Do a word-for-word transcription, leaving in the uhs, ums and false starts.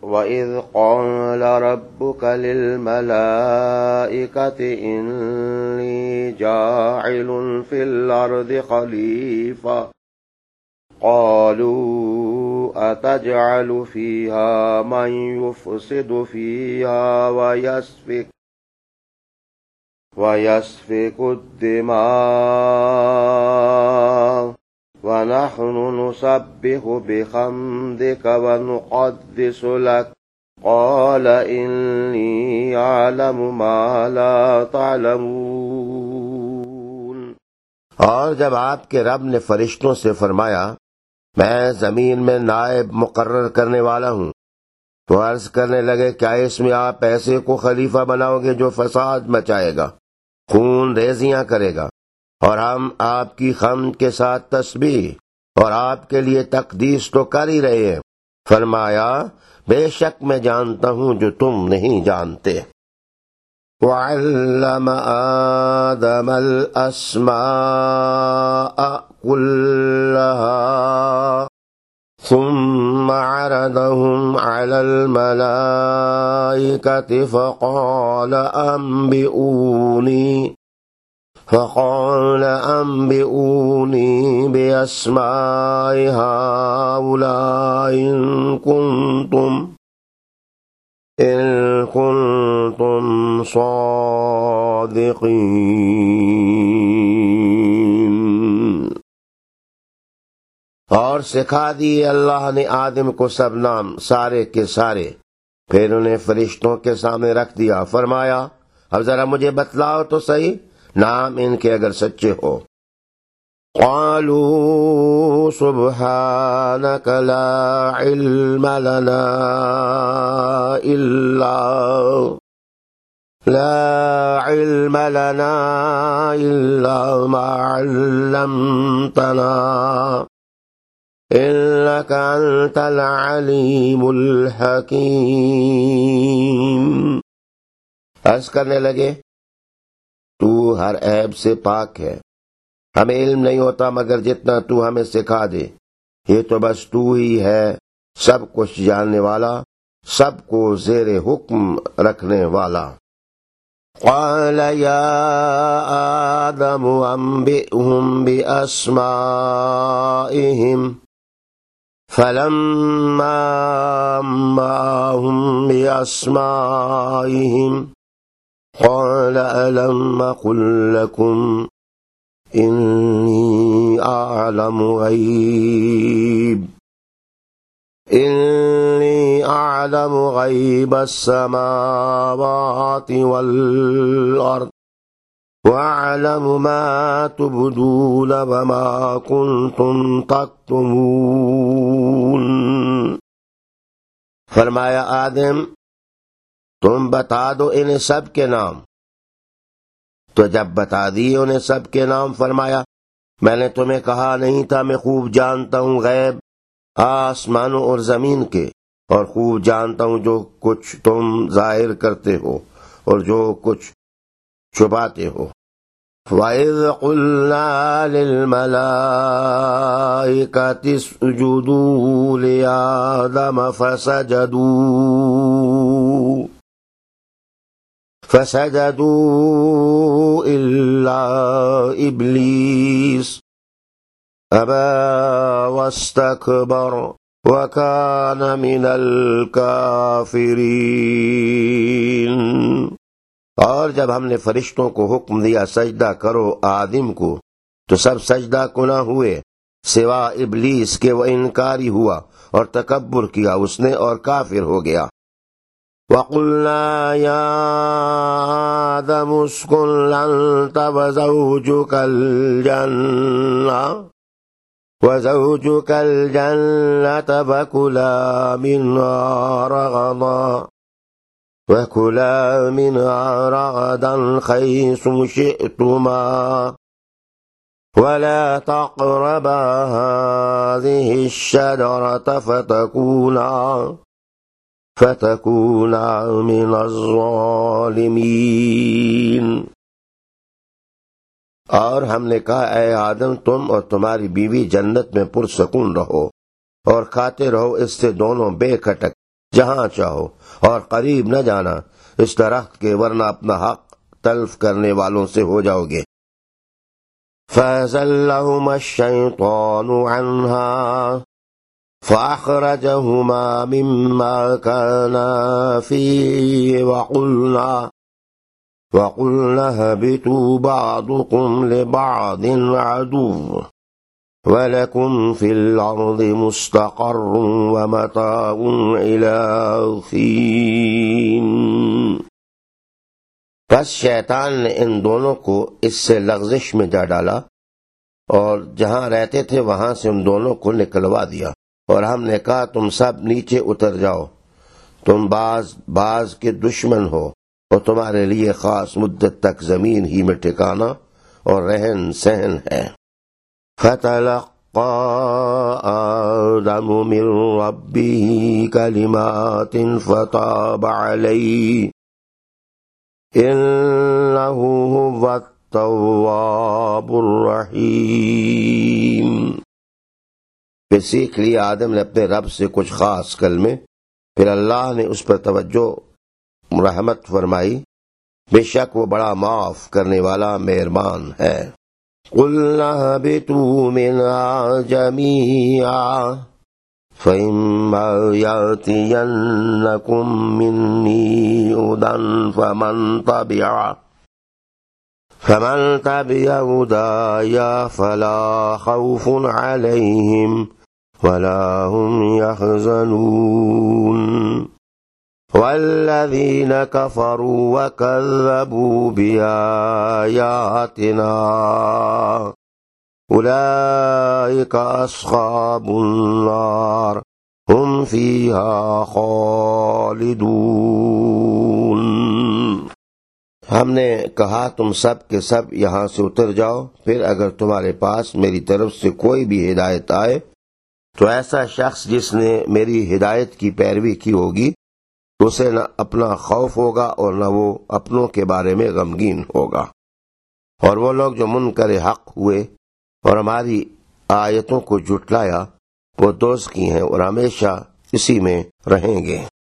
وَإِذْ قَالَ رَبُّكَ لِلْمَلَائِكَةِ إِنِّي جَاعِلٌ فِي الْأَرْضِ خَلِيفَةً قَالُوا أَتَجْعَلُ فِيهَا مَن يُفْسِدُ فِيهَا وَيَسْفِكُ وَيَسْفِكُ الدِّمَاءَ وَنَحْنُ نُسَبِّحُ بِحَمْدِكَ وَنُقَدِّسُ لَكَ قَالَ إِنِّي أَعْلَمُ مَا لَا تَعْلَمُونَ۔ اور جب آپ کے رب نے فرشتوں سے فرمایا میں زمین میں نائب مقرر کرنے والا ہوں، تو عرض کرنے لگے کیا اس میں آپ ایسے کو خلیفہ بناؤ گے جو فساد مچائے گا، خون ریزیاں کرے گا، اور ہم آپ کی حمد کے ساتھ تسبیح اور آپ کے لیے تقدیس تو کر ہی رہے ہیں۔ فرمایا بے شک میں جانتا ہوں جو تم نہیں جانتے۔ وَعَلَّمَ آدَمَ الْأَسْمَاءَ كُلَّهَا ثُمَّ عَرَضَهُمْ عَلَى الْمَلَائِكَةِ فَقَالَ أَنبِئُونِي فَقَالَ أَنبِئُونِي بِأَسْمَاءِ هَؤُلَاءِ إِن كُنتُمْ إِن كُنتُمْ صَادِقِينَ۔ اور سکھا دی اللہ نے آدم کو سب نام سارے کے سارے، پھر انہیں فرشتوں کے سامنے رکھ دیا، فرمایا اب ذرا مجھے بتلاؤ تو صحیح نام ان کے اگر سچے ہو۔ قالوا سبحانك لا علم لنا إلا لا علم لنا إلا ما علمتنا إنك أنت العليم الحكيم۔ عرض کرنے لگے تو ہر عیب سے پاک ہے، ہمیں علم نہیں ہوتا مگر جتنا تو ہمیں سکھا دے، یہ تو بس تو ہی ہے سب کچھ جاننے والا، سب کو زیر حکم رکھنے والا۔ قال یا آدم انبئهم بأسمائهم فلما انبأهم بأسمائهم قال ألم أقل لكم إني أعلم غيب إني أعلم غيب السماوات والأرض وأعلم ما تبدون وما كنتم تكتمون۔ فرمایا آدم تم بتا دو انہیں سب کے نام، تو جب بتا دی انہیں سب کے نام فرمایا میں نے تمہیں کہا نہیں تھا میں خوب جانتا ہوں غیب آسمانوں اور زمین کے، اور خوب جانتا ہوں جو کچھ تم ظاہر کرتے ہو اور جو کچھ چھپاتے ہو۔ وَإِذْ قُلْنَا لِلْمَلَائِكَةِ اسْجُدُوا لِآدَمَ فَسَجَدُوا فَسَجَدُوا إِلَّا إِبْلِيسَ أَبَى وَاسْتَكْبَرَ وَكَانَ مِنَ الْكَافِرِينَ۔ اور جب ہم نے فرشتوں کو حکم دیا سجدہ کرو آدم کو تو سب سجدہ کنا ہوئے سوا ابلیس کے، وہ انکاری ہوا اور تکبر کیا اس نے اور کافر ہو گیا۔ وَقُلْنَا يَا آدَمُ اسْكُنْ أَنْتَ وَزَوْجُكَ الْجَنَّةَ وَزَوْجُكَ الْجَنَّةَ فَكُلَا مِنْهَا رَغَدًا وَكُلَا مِنْهَا رَغَدًا حَيْثُ شِئْتُمَا وَلَا تَقْرَبَا هَٰذِهِ الشَّجَرَةَ فَتَكُونَا فَتَكُونَا مِنَ الظَّالِمِينَ۔ اور ہم نے کہا اے آدم تم اور تمہاری بیوی جنت میں پرسکون رہو اور کھاتے رہو اس سے دونوں بے کھٹک جہاں چاہو، اور قریب نہ جانا اس درخت کے، ورنہ اپنا حق تلف کرنے والوں سے ہو جاؤ گے۔ فَأَزَلَّهُمَا الشَّيْطَانُ عَنْهَا فَأَخْرَجَهُمَا مِمَّا كَانَا فِيهِ وَقُلْنَا وَقُلْنَا اهْبِطُوا بَعْضُكُمْ لِبَعْضٍ عَدُوٌّ وَلَكُمْ فِي الْأَرْضِ مُسْتَقَرٌّ وَمَتَاعٌ إِلَىٰ حِينٍ۔ پس شیطان نے ان دونوں کو اس سے لغزش میں جا ڈالا، اور جہاں رہتے تھے وہاں سے ان دونوں کو نکلوا دیا، اور ہم نے کہا تم سب نیچے اتر جاؤ، تم بعض بعض کے دشمن ہو، اور تمہارے لیے خاص مدت تک زمین ہی میں ٹھکانا اور رہن سہن ہے۔ فَتَلَقَّىٰ آدَمُ مِن رَّبِّهِ كَلِمَاتٍ فَتَابَ عَلَيْهِ إِنَّهُ هُوَ التَّوَّابُ الرَّحِيمُ۔ پھر سیکھ لیا آدم نے اپنے رب سے کچھ خاص کلمے، پھر اللہ نے اس پر توجہ رحمت فرمائی، بے شک وہ بڑا معاف کرنے والا مہربان ہے۔ قُلْنَا اهْبِطُوا مِنْهَا جَمِيعًا فَإِمَّا يَأْتِيَنَّكُم مِّنِّي هُدًى فَمَن تَبِعَ فَمَن تَبِعَ هُدَايَ فَلَا خَوْفٌ عَلَيْهِمْ وَلَا هُمْ يَحْزَنُونَ وَالَّذِينَ كَفَرُوا وَكَذَّبُوا بِآيَاتِنَا أُولَئِكَ أَصْحَابُ النَّارِ هُمْ فِيهَا خَالِدُونَ۔ ہم نے کہا تم سب کے سب یہاں سے اتر جاؤ، پھر اگر تمہارے پاس میری طرف سے کوئی بھی ہدایت آئے تو ایسا شخص جس نے میری ہدایت کی پیروی کی ہوگی اسے نہ اپنا خوف ہوگا اور نہ وہ اپنوں کے بارے میں غمگین ہوگا، اور وہ لوگ جو منکر حق ہوئے اور ہماری آیتوں کو جھٹلایا وہ دوزخی ہیں اور ہمیشہ اسی میں رہیں گے۔